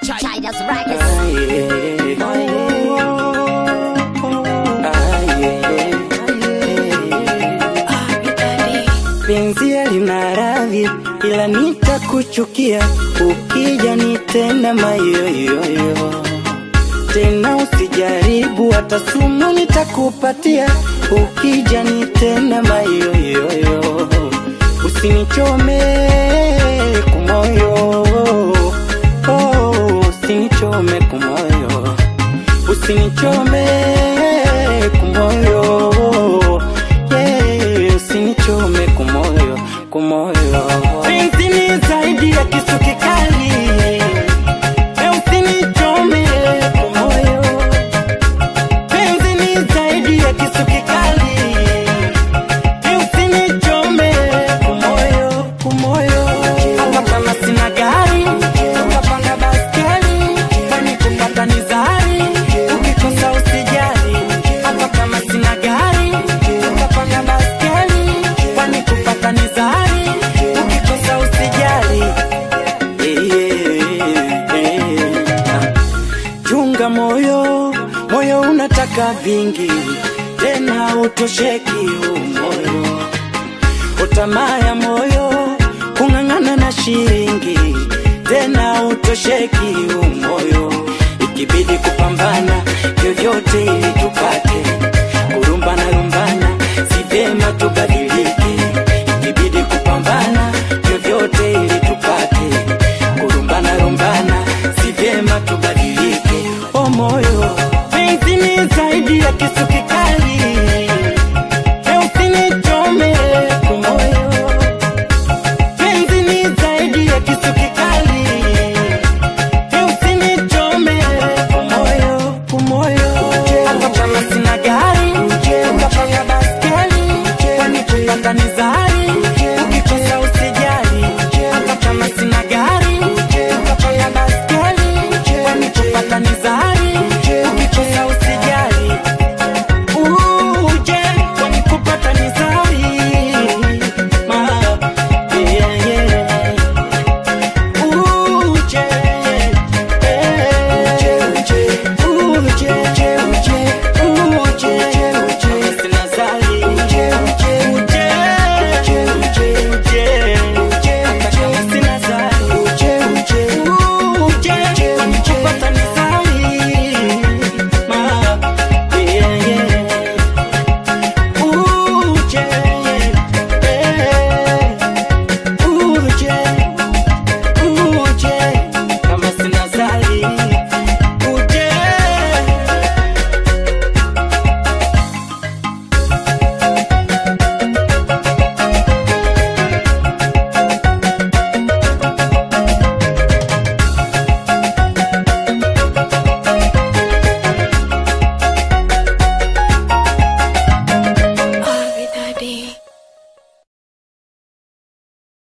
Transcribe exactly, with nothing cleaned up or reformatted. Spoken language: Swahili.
China's Records. Penzi lina radhi ila nitakuchukia ukija nitenda mayoyoyo. Tena usijaribu hata sumu nitakupatia ukija nitenda mayoyoyo. Usinichome kumoyo, oh, usinichome kumoyo, usinichome kumoyo, yeah, usinichome kumoyo, kumoyo. Penzi ni zaidi ya kisu kikali, usinichome kumoyo. Penzi ni zaidi ya kisu kikali, usinichome kumoyo, kumoyo. Hata kama sina gari, utapanda baskeli, kwani kupata ni zari, ukikosa usijali. Hata kama sina gari, utapanda baskeli, kwani kupata ni zari, ukikosa usijali. Chunga moyo, moyo unataka vingi, tena utosheki moyo. Utamaya moyo, kungangana na shilingi, tena utosheki moyo. Ikibidi kupambana, vyovyote ili tupate, kurumbana rumbana, si vyema tubadilike. Ikibidi kupambana, vyovyote ili tupate, kurumbana rumbana, si vyema tubadilike. Oh moyo, penzi ni zaidi ya kisu kikali, usinichome kumoyo. Penzi ni zaidi ya kisu kikali, usinichome kumoyo, kumoyo. Hata kama sina gari, utapanda baskeli, kwani kupanda ni zari.